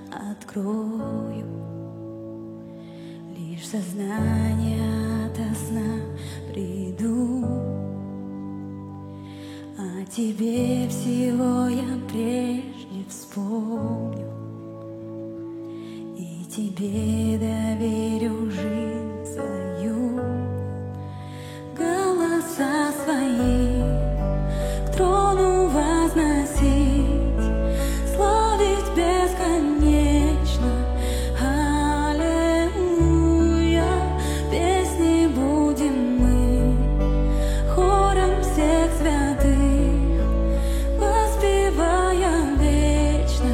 открою. Лишь сознание ото сна приду, а тебе всего я прежде вспомню, и тебе доверю жизнь свою. Голоса свои к трону возносить, славить бесконечно. Аллилуйя, песни будем мы хором всех святых, воспевая вечно.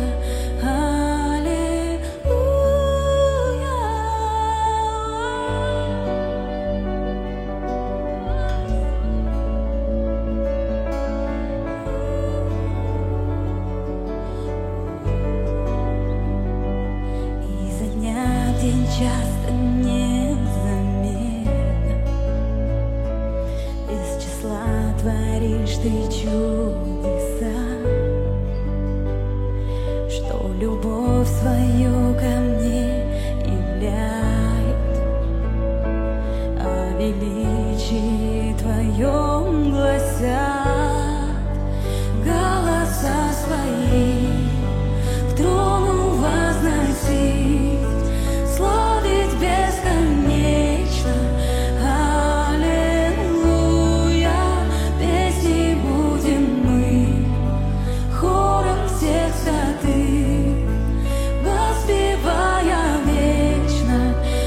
Часто незаметно из числа творишь ты чудеса, что любовь свою ко мне являет, о величии твоем гласят голоса свои к трону возносить, славить бесконечно. Аллилуйя, песни будем мы хором всех святых, воспевая вечно.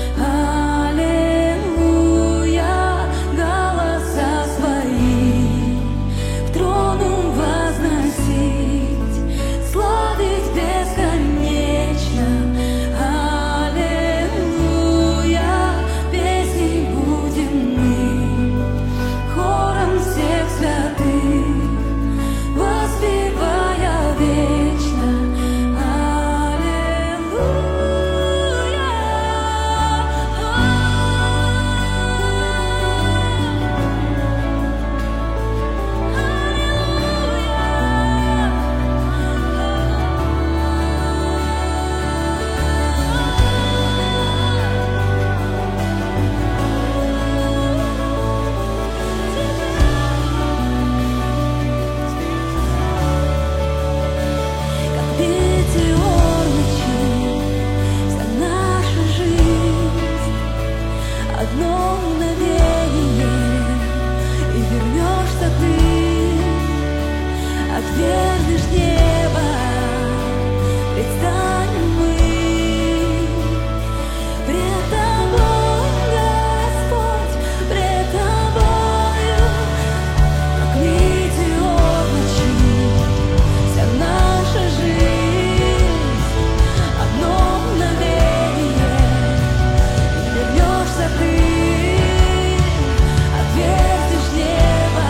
Аллилуйя, голоса свои к трону возносить, славить бесконечно. Отвернешь небо, предстанем мы пред Тобой, Господь, пред Тобою, как метеор ночи, вся наша жизнь, одно мгновение, и вернешься Ты, отвернешь небо.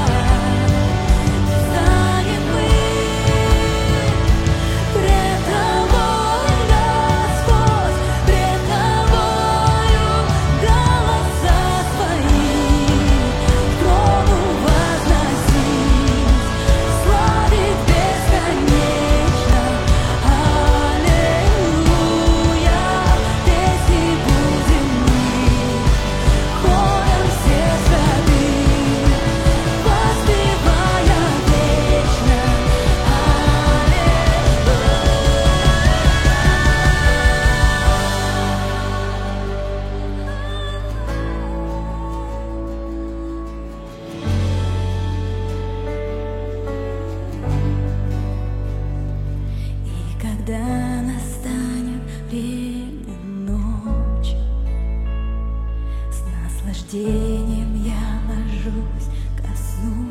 Когда настанет время ночи, с наслаждением я ложусь ко сну,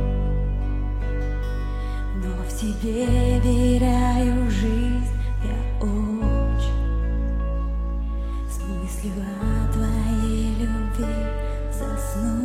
но в Тебе веряю жизнь я очень, с мыслью о Твоей любви засну.